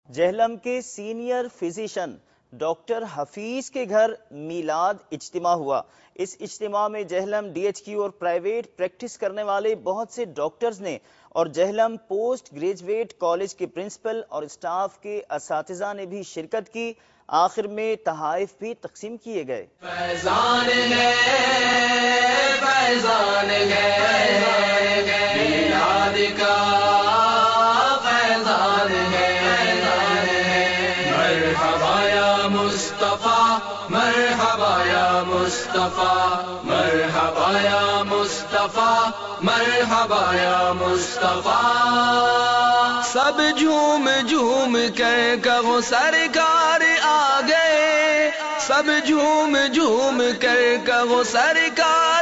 जहलम के senior physician doctor Hafeez के घर मीलाद इज्तिमा हुआ। इस इज्तिमा में जहलम डीएचक्यू और प्राइवेट प्रैक्टिस करने वाले बहुत से डॉक्टर्स ने और जहलम पोस्ट ग्रेजुएट कॉलेज के प्रिंसिपल और स्टाफ के असातिज़ा ने भी शिरकत की। आखिर में तहाइफ भी तकसीम किए गए। फैज़ान है, फैज़ान है, मीलाद का फैज़ान है। मरहबा या मुस्तफा, मरहबा या मुस्तफा, मरहबा या मुस्तफा, मरहबा या मुस्तफा। सब झूम झूम कर कहो सरकार आ गए, सब झूम झूम कर कहो सरकार